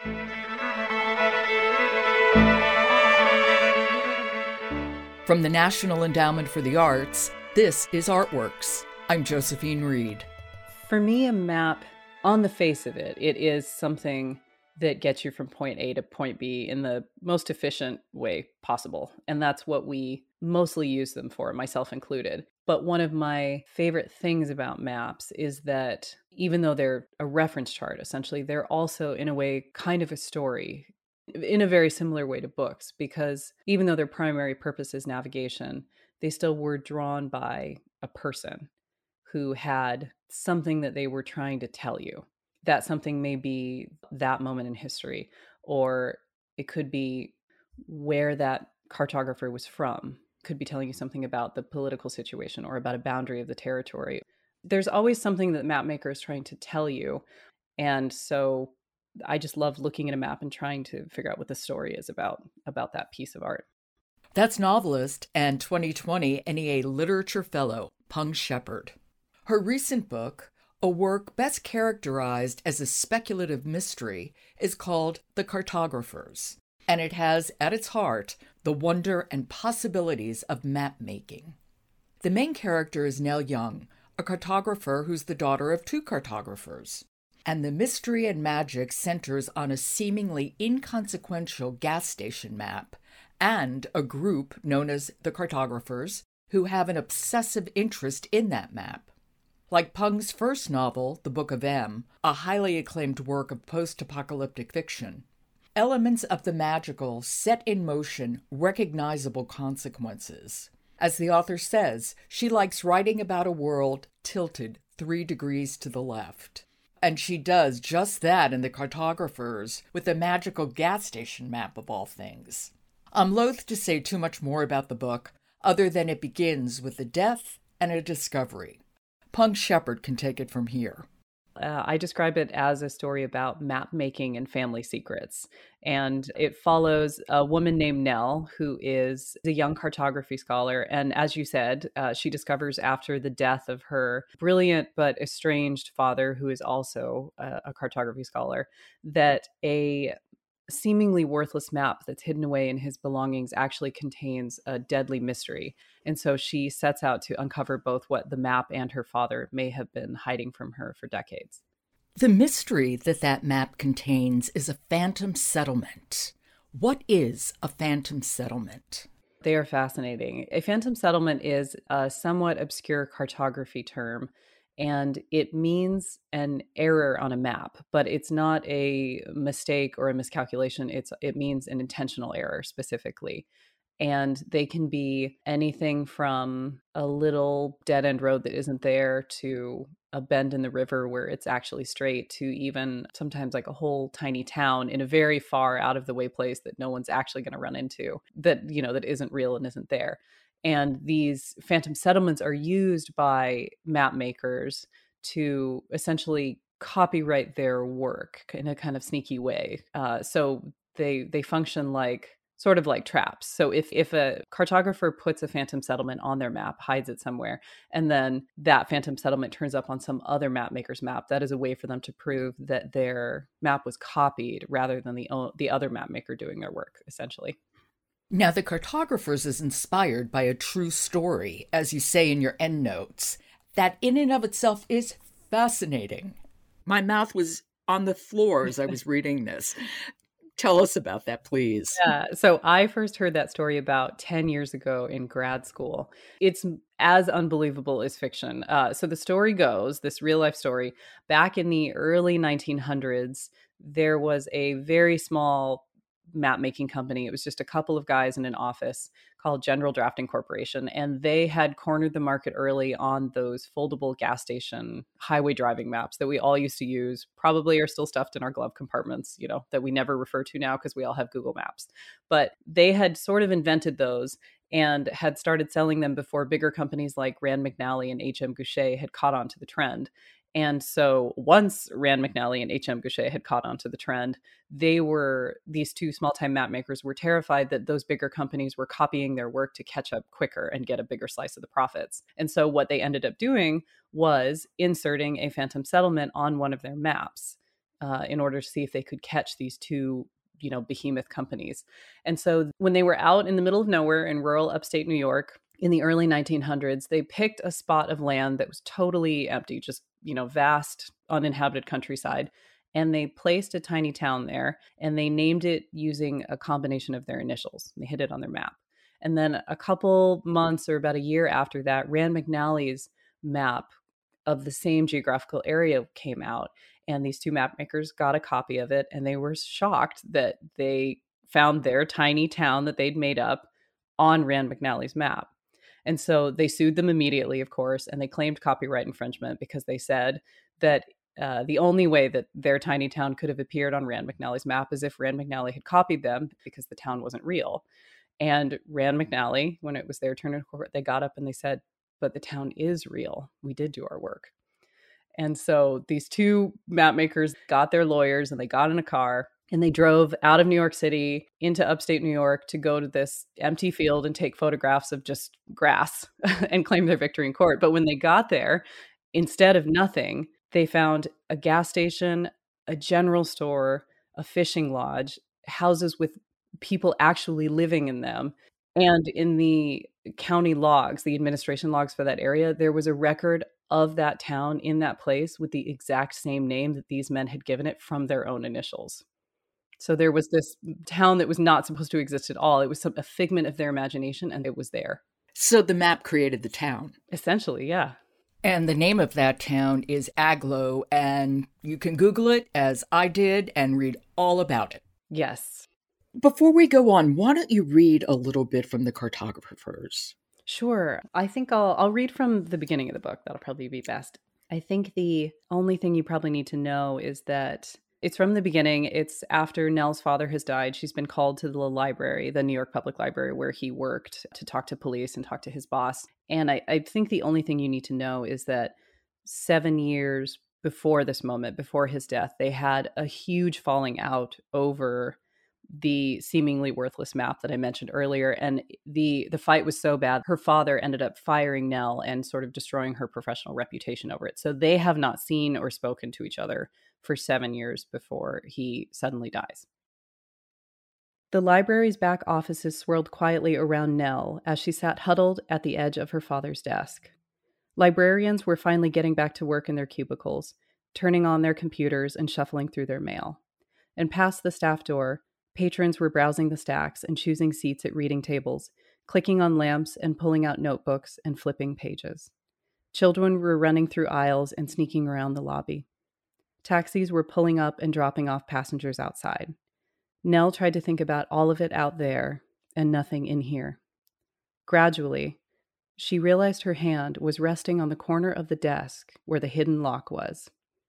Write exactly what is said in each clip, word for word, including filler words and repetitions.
From the National Endowment for the Arts, this is Artworks. I'm Josephine Reed. For me, a map, on the face of it, it is something that gets you from point A to point B in the most efficient way possible. And that's what we mostly use them for, myself included. But one of my favorite things about maps is that even though they're a reference chart, essentially, they're also, in a way, kind of a story in a very similar way to books, because even though their primary purpose is navigation, they still were drawn by a person who had something that they were trying to tell you. That something may be that moment in history, or it could be where that cartographer was from. It could be telling you something about the political situation or about a boundary of the territory. There's always something that map maker is trying to tell you. And so I just love looking at a map and trying to figure out what the story is about, about that piece of art. That's novelist and twenty twenty N E A Literature Fellow, Peng Shepherd. Her recent book, a work best characterized as a speculative mystery, is called The Cartographers, and it has at its heart the wonder and possibilities of map making. The main character is Nell Young, a cartographer who's the daughter of two cartographers, and the mystery and magic centers on a seemingly inconsequential gas station map and a group known as the Cartographers who have an obsessive interest in that map. Like Peng's first novel, The Book of M, a highly acclaimed work of post-apocalyptic fiction, elements of the magical set in motion recognizable consequences. As the author says, she likes writing about a world tilted three degrees to the left. And she does just that in The Cartographers with a magical gas station map of all things. I'm loath to say too much more about the book, other than it begins with a death and a discovery. Peng Shepherd can take it from here. Uh, I describe it as a story about map making and family secrets. And it follows a woman named Nell, who is a young cartography scholar. And as you said, uh, she discovers after the death of her brilliant but estranged father, who is also a, a cartography scholar, that a seemingly worthless map that's hidden away in his belongings actually contains a deadly mystery. And so she sets out to uncover both what the map and her father may have been hiding from her for decades. The mystery that that map contains is a phantom settlement. What is a phantom settlement? They are fascinating. A phantom settlement is a somewhat obscure cartography term, and it means an error on a map, but it's not a mistake or a miscalculation. It's it means an intentional error specifically. And they can be anything from a little dead-end road that isn't there to a bend in the river where it's actually straight, to even sometimes like a whole tiny town in a very far out of the way place that no one's actually going to run into, that, you know, that isn't real and isn't there. And these phantom settlements are used by map makers to essentially copyright their work in a kind of sneaky way. Uh, so they they function like sort of like traps. So if if a cartographer puts a phantom settlement on their map, hides it somewhere, and then that phantom settlement turns up on some other map maker's map, that is a way for them to prove that their map was copied rather than the the other map maker doing their work, essentially. Now, The Cartographers is inspired by a true story, as you say in your endnotes. That in and of itself is fascinating. My mouth was on the floor as I was reading this. Tell us about that, please. Yeah, so I first heard that story about ten years ago in grad school. It's as unbelievable as fiction. Uh, so the story goes, this real life story, back in the early nineteen hundreds, there was a very small map making company. It was just a couple of guys in an office called General Drafting Corporation. And they had cornered the market early on those foldable gas station highway driving maps that we all used to use, probably are still stuffed in our glove compartments, you know, that we never refer to now because we all have Google Maps. But they had sort of invented those and had started selling them before bigger companies like Rand McNally and H M Goucher had caught on to the trend. And so once Rand McNally and H M Goucher had caught on to the trend, they were, these two small-time map makers were terrified that those bigger companies were copying their work to catch up quicker and get a bigger slice of the profits. And so what they ended up doing was inserting a phantom settlement on one of their maps. uh, in order to see if they could catch these two, you know, behemoth companies. And so when they were out in the middle of nowhere in rural upstate New York in the early nineteen hundreds, they picked a spot of land that was totally empty, just, you know, vast uninhabited countryside. And they placed a tiny town there, and they named it using a combination of their initials. They hid it on their map. And then a couple months or about a year after that, Rand McNally's map of the same geographical area came out. And these two map makers got a copy of it, and they were shocked that they found their tiny town that they'd made up on Rand McNally's map. And so they sued them immediately, of course, and they claimed copyright infringement because they said that uh, the only way that their tiny town could have appeared on Rand McNally's map is if Rand McNally had copied them, because the town wasn't real. And Rand McNally, when it was their turn in court, they got up and they said, but the town is real. We did do our work. And so these two map makers got their lawyers and they got in a car and they drove out of New York City into upstate New York to go to this empty field and take photographs of just grass and claim their victory in court. But when they got there, instead of nothing, they found a gas station, a general store, a fishing lodge, houses with people actually living in them. And in the county logs, the administration logs for that area, there was a record of that town in that place with the exact same name that these men had given it from their own initials. So there was this town that was not supposed to exist at all. It was some, a figment of their imagination, and it was there. So the map created the town. Essentially, yeah. And the name of that town is Agloe, and you can Google it, as I did, and read all about it. Yes. Before we go on, why don't you read a little bit from the cartographers? Sure. I think I'll I'll read from the beginning of the book. That'll probably be best. I think the only thing you probably need to know is that it's from the beginning. It's after Nell's father has died. She's been called to the library, the New York Public Library, where he worked, to talk to police and talk to his boss. And I, I think the only thing you need to know is that seven years before this moment, before his death, they had a huge falling out over the seemingly worthless map that I mentioned earlier. And the the fight was so bad, her father ended up firing Nell and sort of destroying her professional reputation over it. So they have not seen or spoken to each other for seven years before he suddenly dies. The library's back offices swirled quietly around Nell as she sat huddled at the edge of her father's desk. Librarians were finally getting back to work in their cubicles, turning on their computers and shuffling through their mail. And past the staff door, patrons were browsing the stacks and choosing seats at reading tables, clicking on lamps and pulling out notebooks and flipping pages. Children were running through aisles and sneaking around the lobby. Taxis were pulling up and dropping off passengers outside. Nell tried to think about all of it out there and nothing in here. Gradually, she realized her hand was resting on the corner of the desk where the hidden lock was.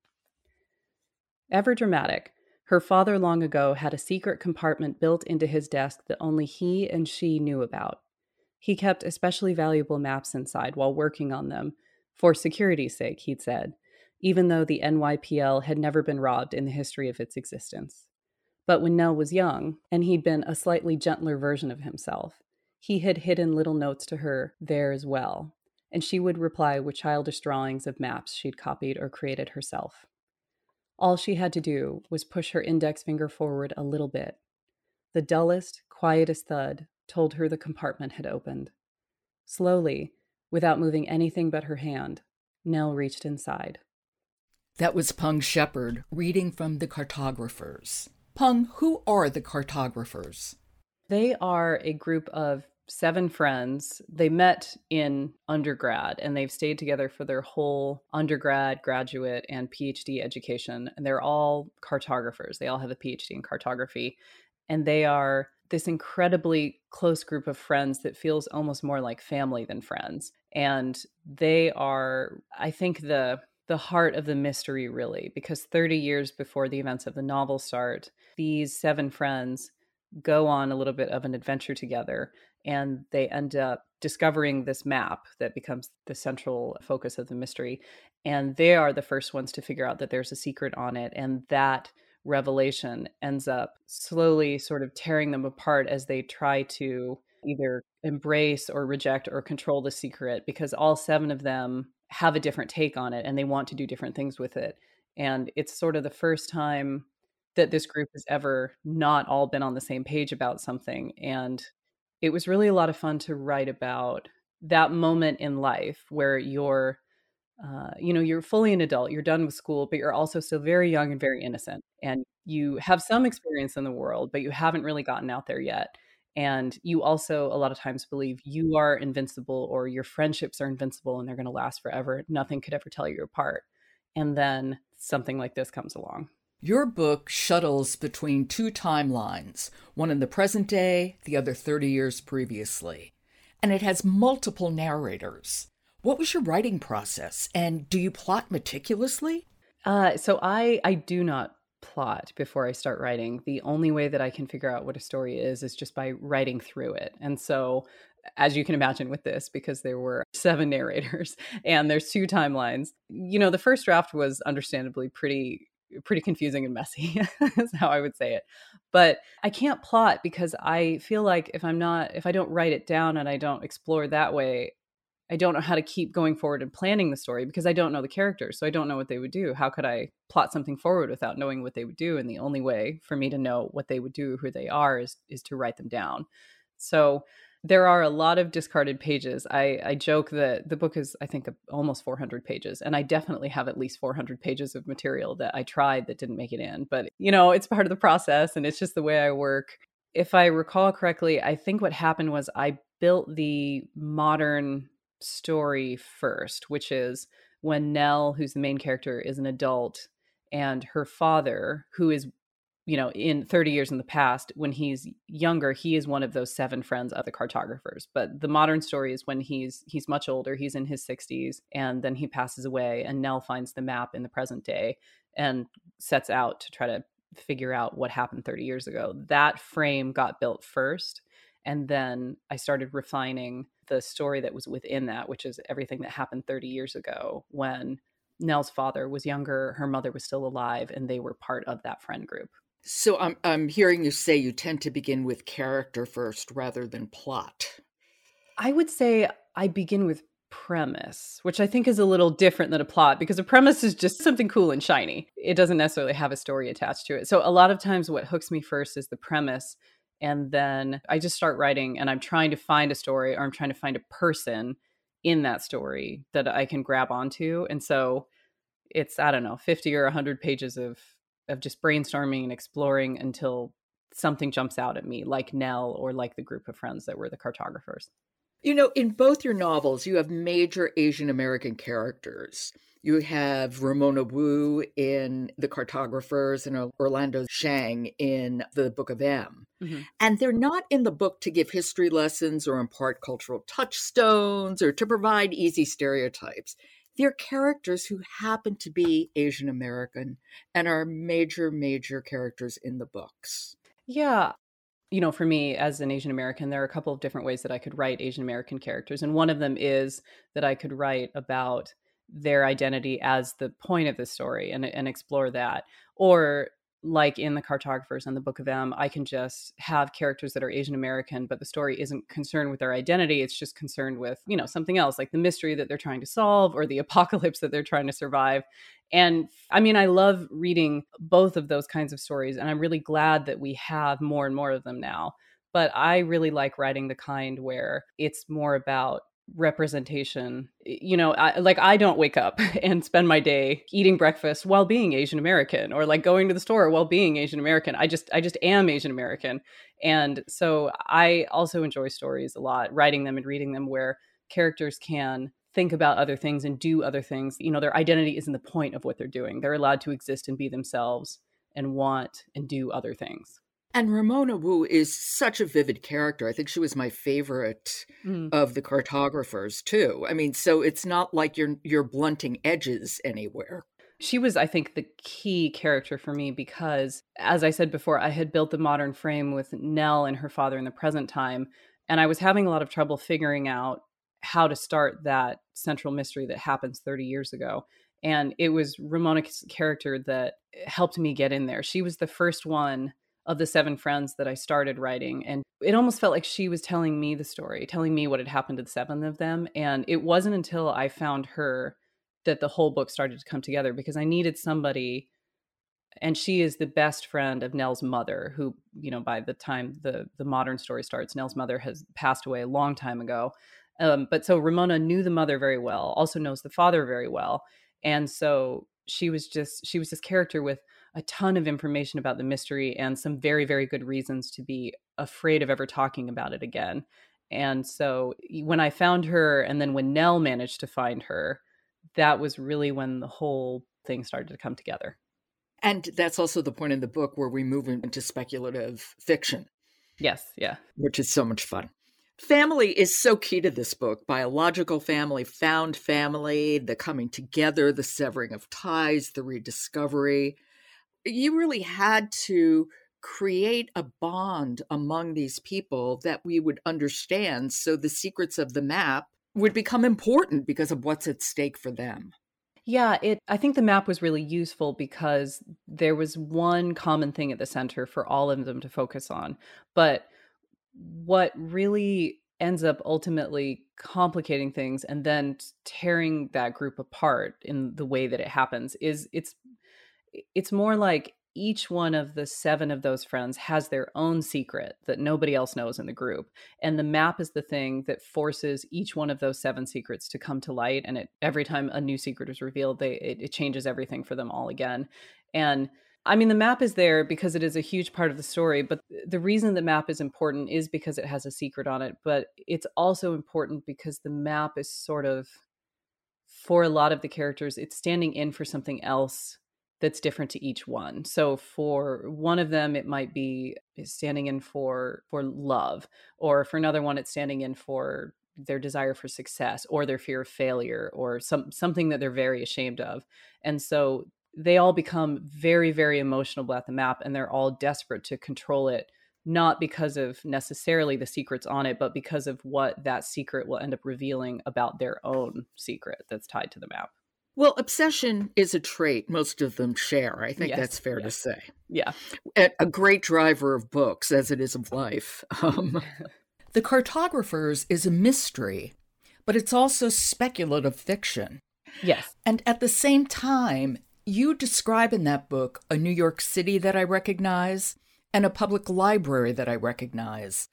Ever dramatic, her father long ago had a secret compartment built into his desk that only he and she knew about. He kept especially valuable maps inside while working on them, for security's sake, he'd said, even though the N Y P L had never been robbed in the history of its existence. But when Nell was young, and he'd been a slightly gentler version of himself, he had hidden little notes to her there as well, and she would reply with childish drawings of maps she'd copied or created herself. All she had to do was push her index finger forward a little bit. The dullest, quietest thud told her the compartment had opened. Slowly, without moving anything but her hand, Nell reached inside. That was Pung Shepard reading from the cartographers. Pung, who are the cartographers? They are a group of seven friends. They met in undergrad and they've stayed together for their whole undergrad, graduate, and PhD education. And they're all cartographers. They all have a PhD in cartography. And they are this incredibly close group of friends that feels almost more like family than friends. And they are, I think, the the heart of the mystery, really, because thirty years before the events of the novel start, these seven friends go on a little bit of an adventure together, and they end up discovering this map that becomes the central focus of the mystery. And they are the first ones to figure out that there's a secret on it. And that revelation ends up slowly sort of tearing them apart as they try to either embrace or reject or control the secret, because all seven of them have a different take on it and they want to do different things with it. And it's sort of the first time that this group has ever not all been on the same page about something. And it was really a lot of fun to write about that moment in life where you're uh, you know, you're fully an adult, you're done with school, but you're also still very young and very innocent. And you have some experience in the world, but you haven't really gotten out there yet. And you also, a lot of times, believe you are invincible or your friendships are invincible and they're going to last forever. Nothing could ever tell you apart. And then something like this comes along. Your book shuttles between two timelines, one in the present day, the other thirty years previously. And it has multiple narrators. What was your writing process, and do you plot meticulously? Uh, so I I do not plot before I start writing. The only way that I can figure out what a story is is just by writing through it. And so, as you can imagine with this, because there were seven narrators and there's two timelines, you know, the first draft was understandably pretty pretty confusing and messy is how I would say it. But I can't plot because I feel like if I'm not if I don't write it down and I don't explore that way, I don't know how to keep going forward and planning the story because I don't know the characters. So I don't know what they would do. How could I plot something forward without knowing what they would do? And the only way for me to know what they would do, who they are, is, is to write them down. So there are a lot of discarded pages. I, I joke that the book is, I think, almost four hundred pages. And I definitely have at least four hundred pages of material that I tried that didn't make it in. But, you know, it's part of the process and it's just the way I work. If I recall correctly, I think what happened was I built the modern story first, which is when Nell, who's the main character, is an adult, and her father, who is, you know, in thirty years in the past, when he's younger, he is one of those seven friends of the cartographers. But the modern story is when he's he's much older, he's in his sixties, and then he passes away, and Nell finds the map in the present day and sets out to try to figure out what happened thirty years ago. That frame got built first. And then I started refining the story that was within that, which is everything that happened thirty years ago when Nell's father was younger, her mother was still alive, and they were part of that friend group. So I'm, I'm hearing you say you tend to begin with character first rather than plot. I would say I begin with premise, which I think is a little different than a plot because a premise is just something cool and shiny. It doesn't necessarily have a story attached to it. So a lot of times what hooks me first is the premise. And then I just start writing and I'm trying to find a story or I'm trying to find a person in that story that I can grab onto. And so it's, I don't know, fifty or one hundred pages of, of just brainstorming and exploring until something jumps out at me, like Nell or like the group of friends that were the cartographers. You know, in both your novels, you have major Asian American characters. You have Ramona Wu in The Cartographers and Orlando Shang in The Book of M. Mm-hmm. And they're not in the book to give history lessons or impart cultural touchstones or to provide easy stereotypes. They're characters who happen to be Asian American and are major, major characters in the books. Yeah. You know, for me as an Asian American, there are a couple of different ways that I could write Asian American characters. And one of them is that I could write about their identity as the point of the story and, and explore that. Or like in The Cartographers and The Book of M, I can just have characters that are Asian American, but the story isn't concerned with their identity. It's just concerned with, you know, something else like the mystery that they're trying to solve or the apocalypse that they're trying to survive. And I mean, I love reading both of those kinds of stories, and I'm really glad that we have more and more of them now. But I really like writing the kind where it's more about representation. You know, I, like I don't wake up and spend my day eating breakfast while being Asian American or like going to the store while being Asian American. I just I just am Asian American. And so I also enjoy stories a lot, writing them and reading them where characters can think about other things and do other things. You know, their identity isn't the point of what they're doing. They're allowed to exist and be themselves and want and do other things. And Ramona Wu is such a vivid character. I think she was my favorite mm. of the cartographers too. I mean, so it's not like you're you're blunting edges anywhere. She was, I think, the key character for me because, as I said before, I had built the modern frame with Nell and her father in the present time, and I was having a lot of trouble figuring out how to start that central mystery that happens thirty years ago. And it was Ramona's character that helped me get in there. She was the first one of the seven friends that I started writing. And it almost felt like she was telling me the story, telling me what had happened to the seven of them. And it wasn't until I found her that the whole book started to come together, because I needed somebody, and she is the best friend of Nell's mother, who, you know, by the time the the modern story starts, Nell's mother has passed away a long time ago. Um, but so Ramona knew the mother very well, also knows the father very well. And so she was just, she was this character with a ton of information about the mystery and some very, very good reasons to be afraid of ever talking about it again. And so when I found her, and then when Nell managed to find her, that was really when the whole thing started to come together. And that's also the point in the book where we move into speculative fiction. Yes, yeah. Which is so much fun. Family is so key to this book. Biological family, found family, the coming together, the severing of ties, the rediscovery. You really had to create a bond among these people that we would understand, so the secrets of the map would become important because of what's at stake for them. Yeah, it I think the map was really useful because there was one common thing at the center for all of them to focus on. But what really ends up ultimately complicating things and then tearing that group apart in the way that it happens is it's it's more like each one of the seven of those friends has their own secret that nobody else knows in the group. And the map is the thing that forces each one of those seven secrets to come to light. And it, every time a new secret is revealed, they, it, it changes everything for them all again. And I mean, the map is there because it is a huge part of the story, but the reason the map is important is because it has a secret on it. But it's also important because the map is sort of, for a lot of the characters, it's standing in for something else that's different to each one. So for one of them, it might be standing in for for love, or for another one, it's standing in for their desire for success, or their fear of failure, or some something that they're very ashamed of. And so they all become very, very emotional about the map, and they're all desperate to control it, not because of necessarily the secrets on it, but because of what that secret will end up revealing about their own secret that's tied to the map. Well, obsession is a trait most of them share. I think yes, that's fair yes. to say. Yeah. A great driver of books, as it is of life. Um, the Cartographers is a mystery, but it's also speculative fiction. Yes. And at the same time, you describe in that book a New York City that I recognize and a public library that I recognize.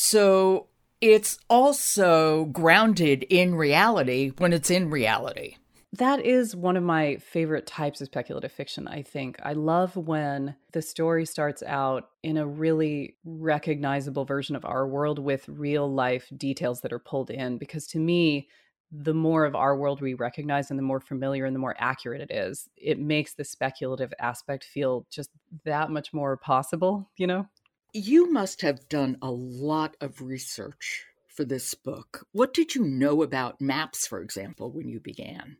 So it's also grounded in reality when it's in reality. That is one of my favorite types of speculative fiction, I think. I love when the story starts out in a really recognizable version of our world with real life details that are pulled in, because to me, the more of our world we recognize and the more familiar and the more accurate it is, it makes the speculative aspect feel just that much more possible, you know? You must have done a lot of research for this book. What did you know about maps, for example, when you began?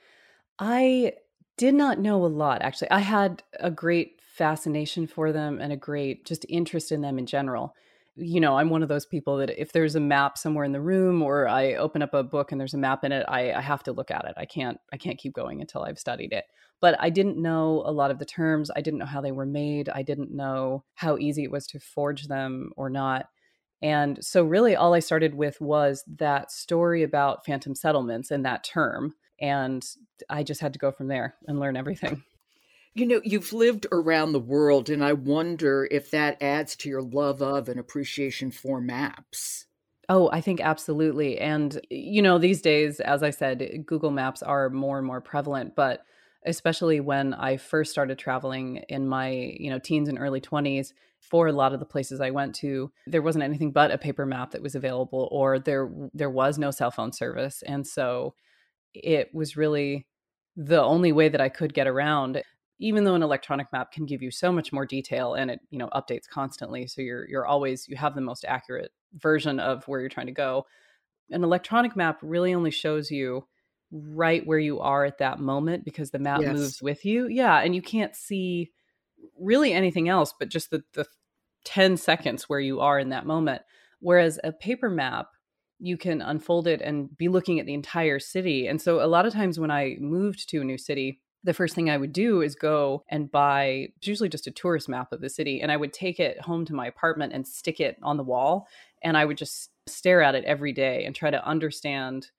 I did not know a lot, actually. I had a great fascination for them and a great just interest in them in general. You know, I'm one of those people that if there's a map somewhere in the room, or I open up a book and there's a map in it, I, I have to look at it. I can't I can't keep going until I've studied it. But I didn't know a lot of the terms. I didn't know how they were made. I didn't know how easy it was to forge them or not. And so really all I started with was that story about phantom settlements and that term. And I just had to go from there and learn everything. You know, you've lived around the world, and I wonder if that adds to your love of and appreciation for maps. Oh, I think absolutely. And, you know, these days, as I said, Google Maps are more and more prevalent, but especially when I first started traveling in my, you know, teens and early twenties, for a lot of the places I went to, there wasn't anything but a paper map that was available, or there there was no cell phone service. And so it was really the only way that I could get around, even though an electronic map can give you so much more detail and it, you know, updates constantly. So you're, you're always, you have the most accurate version of where you're trying to go. An electronic map really only shows you right where you are at that moment because the map Yes. moves with you. Yeah. And you can't see really anything else but just the, the ten seconds where you are in that moment. Whereas a paper map, you can unfold it and be looking at the entire city. And so a lot of times when I moved to a new city, the first thing I would do is go and buy usually just a tourist map of the city. And I would take it home to my apartment and stick it on the wall. And I would just stare at it every day and try to understand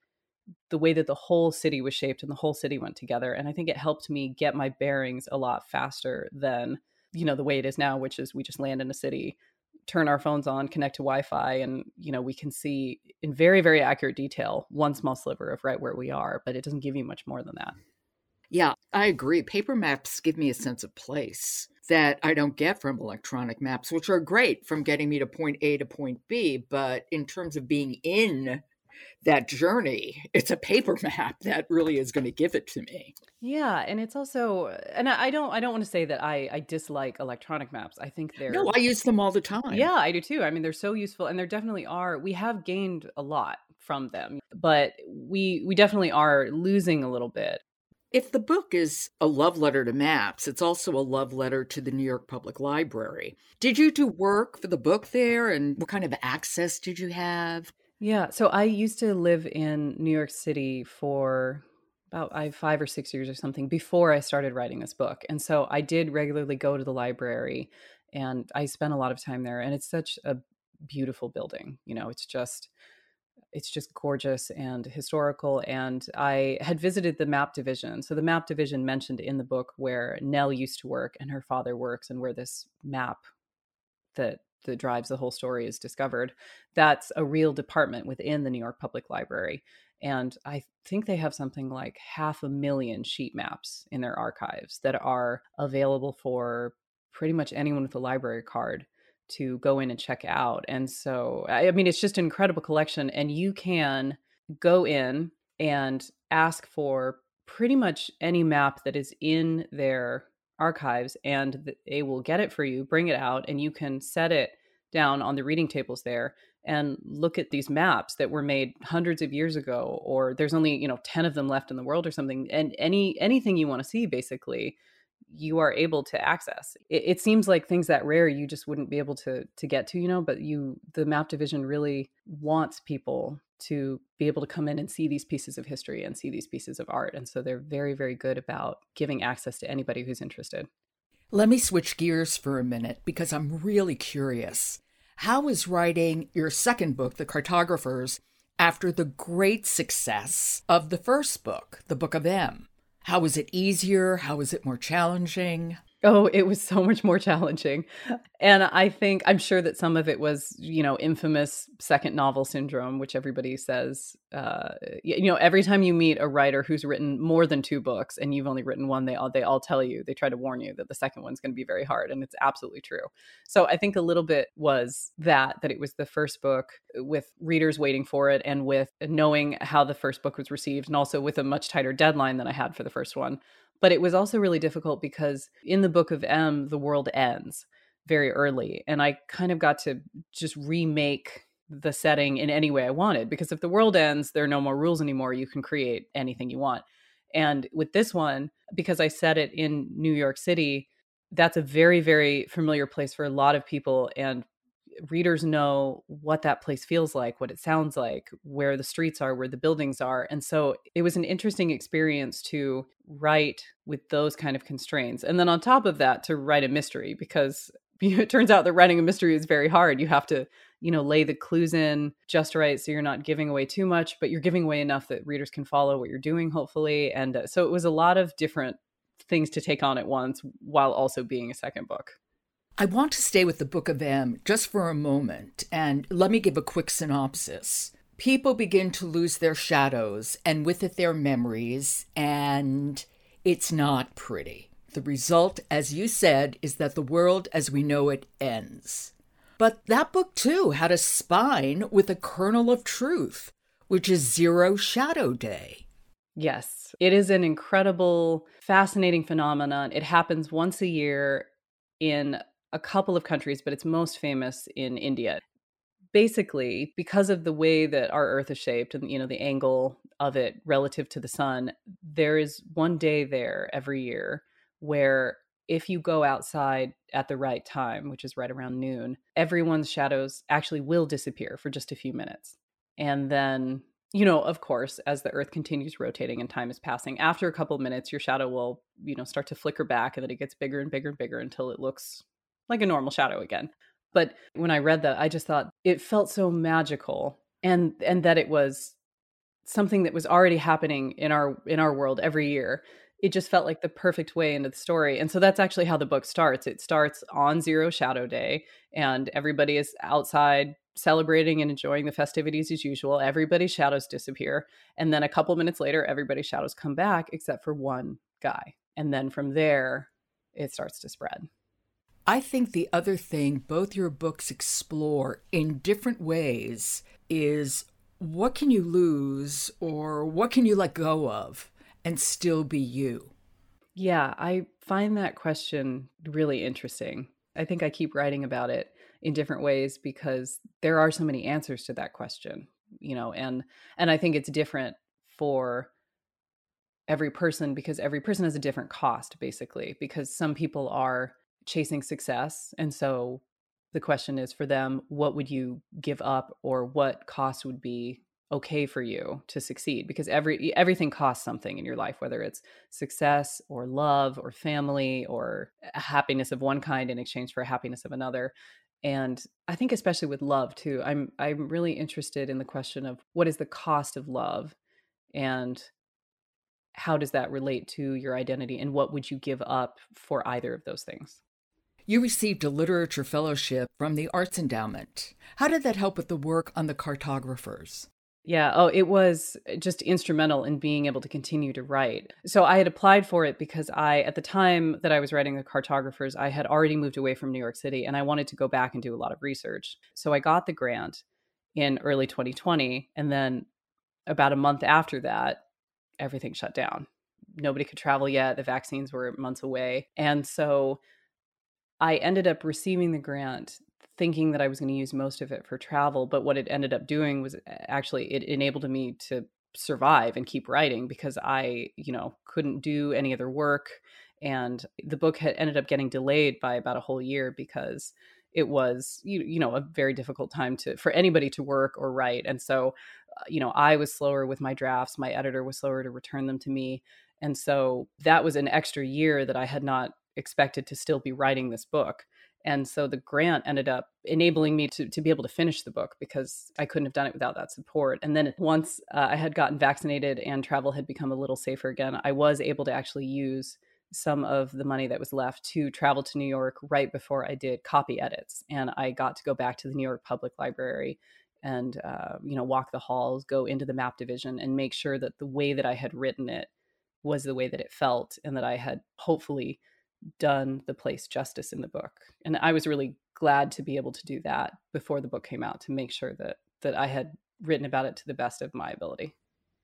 the way that the whole city was shaped and the whole city went together. And I think it helped me get my bearings a lot faster than, you know, the way it is now, which is we just land in a city, turn our phones on, connect to Wi-Fi, and, you know, we can see in very, very accurate detail one small sliver of right where we are, but it doesn't give you much more than that. Yeah, I agree. Paper maps give me a sense of place that I don't get from electronic maps, which are great from getting me to point A to point B. But in terms of being in that journey, it's a paper map that really is going to give it to me. Yeah, and it's also, and I I don't, I don't want to say that I, I dislike electronic maps. I think they're, No, I use them all the time. yeah, I do too. I mean, they're so useful, and there definitely are. We have gained a lot from them, but we we definitely are losing a little bit. If the book is a love letter to maps, it's also a love letter to the New York Public Library. Did you do work for the book there, and what kind of access did you have? Yeah, so I used to live in New York City for about I five or six years or something before I started writing this book. And so I did regularly go to the library, and I spent a lot of time there, and it's such a beautiful building. You know, it's just it's just gorgeous and historical. And I had visited the map division. So the map division mentioned in the book where Nell used to work and her father works, and where this map that that drives the whole story is discovered. That's a real department within the New York Public Library. And I think they have something like half a million sheet maps in their archives that are available for pretty much anyone with a library card to go in and check out. And so, I mean, it's just an incredible collection. And you can go in and ask for pretty much any map that is in their archives, and they will get it for you, bring it out, and you can set it down on the reading tables there and look at these maps that were made hundreds of years ago, or there's only, you know, ten of them left in the world or something. And any anything you want to see, basically, you are able to access. It, it seems like things that rare you just wouldn't be able to to get to, you know, but you the map division really wants people to be able to come in and see these pieces of history and see these pieces of art. And so they're very, very good about giving access to anybody who's interested. Let me switch gears for a minute because I'm really curious. How is writing your second book, The Cartographers, after the great success of the first book, The Book of M? How was it easier? How was it more challenging? Oh, it was so much more challenging. And I think, I'm sure that some of it was, you know, infamous second novel syndrome, which everybody says, uh, you know, every time you meet a writer who's written more than two books and you've only written one, they all, they all tell you, they try to warn you that the second one's going to be very hard. And it's absolutely true. So I think a little bit was that, that it was the first book with readers waiting for it, and with knowing how the first book was received, and also with a much tighter deadline than I had for the first one. But it was also really difficult because in the Book of M, the world ends very early. And I kind of got to just remake the setting in any way I wanted, because if the world ends, there are no more rules anymore. You can create anything you want. And with this one, because I set it in New York City, that's a very, very familiar place for a lot of people. And readers know what that place feels like, what it sounds like, where the streets are, where the buildings are. And so it was an interesting experience to write with those kind of constraints. And then on top of that, to write a mystery, because you know, it turns out that writing a mystery is very hard. You have to, you know, lay the clues in just right, so you're not giving away too much, but you're giving away enough that readers can follow what you're doing, hopefully. And uh, so it was a lot of different things to take on at once, while also being a second book. I want to stay with the Book of M just for a moment, and let me give a quick synopsis. People begin to lose their shadows, and with it their memories, and it's not pretty. The result, as you said, is that the world as we know it ends. But that book, too, had a spine with a kernel of truth, which is Zero Shadow Day. Yes, it is an incredible, fascinating phenomenon. It happens once a year in a couple of countries, but it's most famous in India. Basically, because of the way that our Earth is shaped and, you know, the angle of it relative to the sun, there is one day there every year where if you go outside at the right time, which is right around noon, everyone's shadows actually will disappear for just a few minutes. And then, you know, of course, as the Earth continues rotating and time is passing, after a couple of minutes, your shadow will, you know, start to flicker back, and then it gets bigger and bigger and bigger until it looks like a normal shadow again. But when I read that, I just thought it felt so magical, and and that it was something that was already happening in our in our world every year. It just felt like the perfect way into the story. And so that's actually how the book starts. It starts on Zero Shadow Day, and everybody is outside celebrating and enjoying the festivities as usual. Everybody's shadows disappear. And then a couple minutes later, everybody's shadows come back except for one guy. And then from there, it starts to spread. I think the other thing both your books explore in different ways is what can you lose or what can you let go of and still be you? Yeah, I find that question really interesting. I think I keep writing about it in different ways because there are so many answers to that question, you know, and and I think it's different for every person because every person has a different cost, basically, because some people are chasing success. And so the question is for them, what would you give up or what cost would be okay for you to succeed? Because every everything costs something in your life, whether it's success or love or family or happiness of one kind in exchange for happiness of another. And I think especially with love too, I'm I'm really interested in the question of what is the cost of love and how does that relate to your identity and what would you give up for either of those things? You received a literature fellowship from the Arts Endowment. How did that help with the work on the cartographers? Yeah. Oh, it was just instrumental in being able to continue to write. So I had applied for it because I, at the time that I was writing the cartographers, I had already moved away from New York City and I wanted to go back and do a lot of research. So I got the grant in early twenty twenty. And then about a month after that, everything shut down. Nobody could travel yet. The vaccines were months away. And so I ended up receiving the grant thinking that I was going to use most of it for travel. But what it ended up doing was actually it enabled me to survive and keep writing because I, you know, couldn't do any other work. And the book had ended up getting delayed by about a whole year because it was, you, you know, a very difficult time to for anybody to work or write. And so, uh, you know, I was slower with my drafts. My editor was slower to return them to me. And so that was an extra year that I had not expected to still be writing this book. And so the grant ended up enabling me to, to be able to finish the book because I couldn't have done it without that support. And then once uh, I had gotten vaccinated and travel had become a little safer again, I was able to actually use some of the money that was left to travel to New York right before I did copy edits. And I got to go back to the New York Public Library and, uh, you know, walk the halls, go into the map division and make sure that the way that I had written it was the way that it felt and that I had hopefully done the place justice in the book. And I was really glad to be able to do that before the book came out to make sure that that I had written about it to the best of my ability.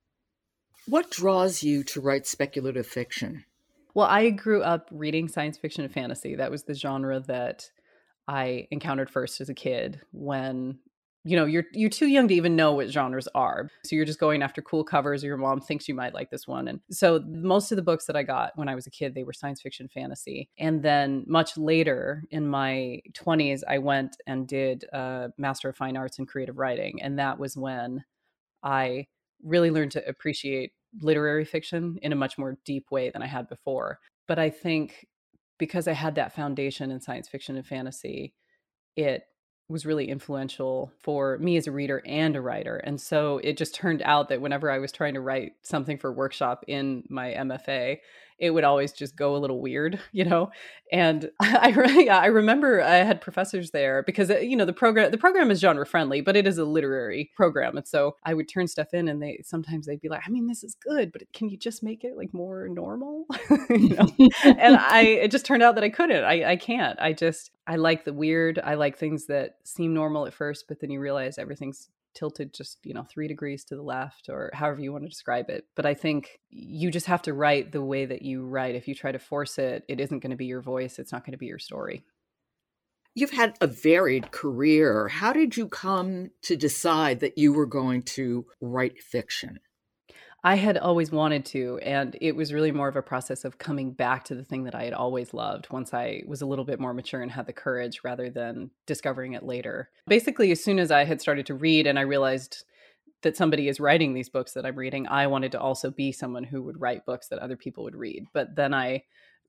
What draws you to write speculative fiction? Well, I grew up reading science fiction and fantasy. That was the genre that I encountered first as a kid when, you know, you're you're too young to even know what genres are. So you're just going after cool covers or your mom thinks you might like this one. And so most of the books that I got when I was a kid, they were science fiction fantasy. And then much later in my twenties, I went and did a Master of Fine Arts in Creative Writing. And that was when I really learned to appreciate literary fiction in a much more deep way than I had before. But I think because I had that foundation in science fiction and fantasy, it was really influential for me as a reader and a writer. And so it just turned out that whenever I was trying to write something for a workshop in my M F A, it would always just go a little weird, you know? And I really, I remember I had professors there because, you know, the program, the program is genre friendly, but it is a literary program. And so I would turn stuff in and they, sometimes they'd be like, I mean, this is good, but can you just make it like more normal? You know? And I, it just turned out that I couldn't, I, I can't, I just, I like the weird. I like things that seem normal at first, but then you realize everything's tilted just, you know, three degrees to the left or however you want to describe it. But I think you just have to write the way that you write. If you try to force it, it isn't going to be your voice. It's not going to be your story. You've had a varied career. How did you come to decide that you were going to write fiction? I had always wanted to, and it was really more of a process of coming back to the thing that I had always loved once I was a little bit more mature and had the courage rather than discovering it later. Basically, as soon as I had started to read and I realized that somebody is writing these books that I'm reading, I wanted to also be someone who would write books that other people would read. But then I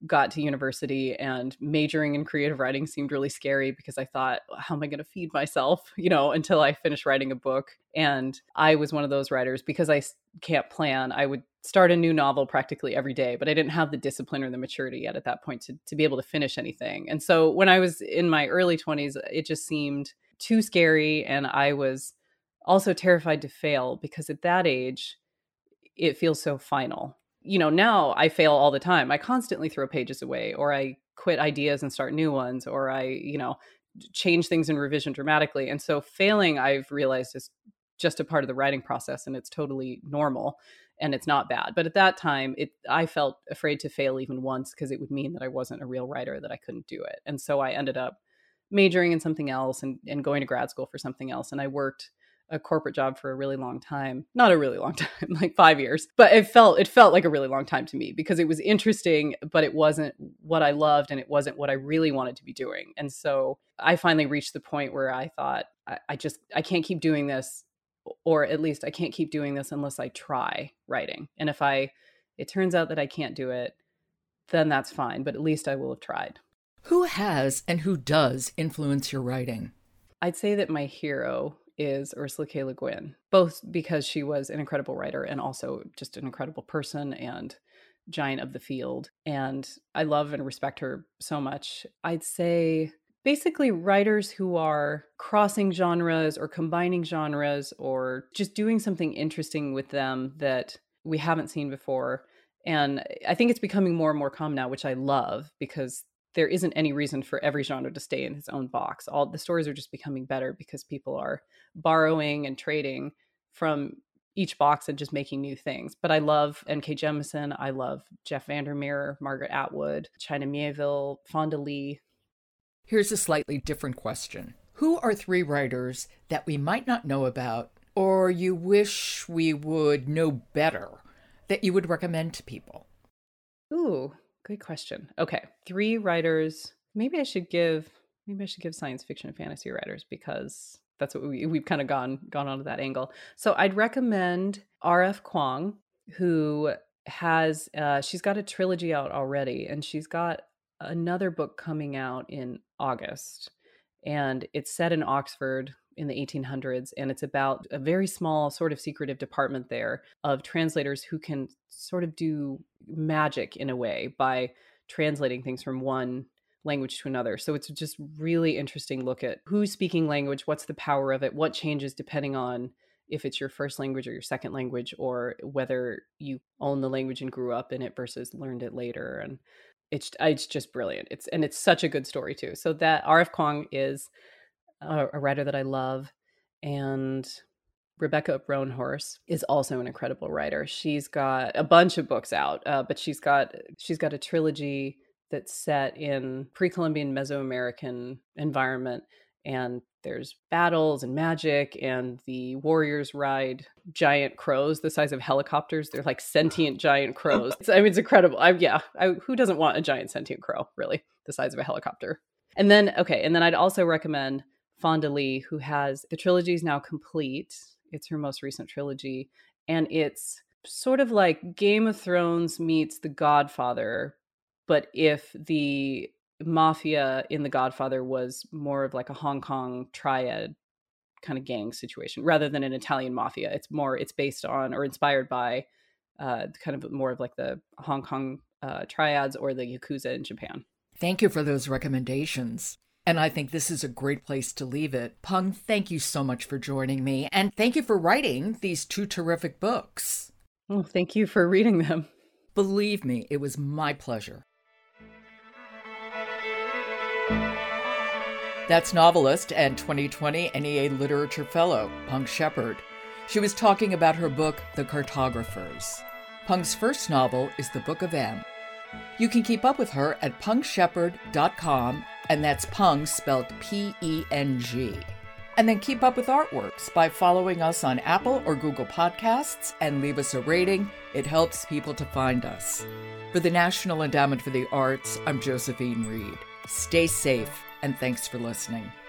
got to university, and majoring in creative writing seemed really scary because I thought, how am I going to feed myself, you know, until I finish writing a book. And I was one of those writers, because I can't plan. I would start a new novel practically every day, but I didn't have the discipline or the maturity yet at that point to, to be able to finish anything. And so when I was in my early twenties, it just seemed too scary. And I was also terrified to fail, because at that age, it feels so final. You know, now I fail all the time. I constantly throw pages away, or I quit ideas and start new ones, or I, you know, change things in revision dramatically. And so failing, I've realized, is just a part of the writing process, and it's totally normal and it's not bad. But at that time, it I felt afraid to fail even once, because it would mean that I wasn't a real writer, that I couldn't do it. And so I ended up majoring in something else and, and going to grad school for something else. And I worked a corporate job for a really long time, not a really long time, like five years, but it felt, it felt like a really long time to me, because it was interesting, but it wasn't what I loved, and it wasn't what I really wanted to be doing. And so I finally reached the point where I thought, I, I just, I can't keep doing this, or at least I can't keep doing this unless I try writing. And if I, it turns out that I can't do it, then that's fine, but at least I will have tried. Who has and who does influence your writing? I'd say that my hero is Ursula K. Le Guin, both because she was an incredible writer and also just an incredible person and giant of the field. And I love and respect her so much. I'd say basically writers who are crossing genres or combining genres, or just doing something interesting with them that we haven't seen before. And I think it's becoming more and more common now, which I love, because there isn't any reason for every genre to stay in its own box. All the stories are just becoming better because people are borrowing and trading from each box and just making new things. But I love N K Jemisin. I love Jeff Vandermeer, Margaret Atwood, China Miéville, Fonda Lee. Here's a slightly different question. Who are three writers that we might not know about, or you wish we would know better, that you would recommend to people? Ooh, good question. Okay, three writers. Maybe I should give maybe I should give science fiction and fantasy writers, because that's what we, we've kind of gone gone onto that angle. So I'd recommend R F Kuang, who has uh, she's got a trilogy out already, and she's got another book coming out in August, and it's set in Oxford in the eighteen hundreds, and it's about a very small sort of secretive department there of translators who can sort of do magic in a way by translating things from one language to another. So it's just really interesting look at who's speaking language, what's the power of it, what changes depending on if it's your first language or your second language, or whether you own the language and grew up in it versus learned it later. And it's it's just brilliant. It's and it's such a good story too. So that R F Kuang is a, a writer that I love, and Rebecca Roanhorse is also an incredible writer. She's got a bunch of books out, uh, but she's got she's got a trilogy that's set in pre-Columbian Mesoamerican environment, and there's battles and magic, and the warriors ride giant crows the size of helicopters. They're like sentient giant crows. It's, I mean, it's incredible. I, yeah, I, who doesn't want a giant sentient crow, really, the size of a helicopter? And then, okay, and then I'd also recommend Fonda Lee, who has, the trilogy is now complete. It's her most recent trilogy, and it's sort of like Game of Thrones meets The Godfather, but if the mafia in The Godfather was more of like a Hong Kong triad kind of gang situation rather than an Italian mafia. It's more, it's based on or inspired by uh, kind of more of like the Hong Kong uh, triads or the Yakuza in Japan. Thank you for those recommendations. And I think this is a great place to leave it. Peng, thank you so much for joining me. And thank you for writing these two terrific books. Well, thank you for reading them. Believe me, it was my pleasure. That's novelist and twenty twenty N E A Literature Fellow, Peng Shepherd. She was talking about her book, The Cartographers. Peng's first novel is The Book of M. You can keep up with her at peng shepherd dot com, and that's Peng spelled P E N G. And then keep up with Artworks by following us on Apple or Google Podcasts and leave us a rating. It helps people to find us. For the National Endowment for the Arts, I'm Josephine Reed. Stay safe, and thanks for listening.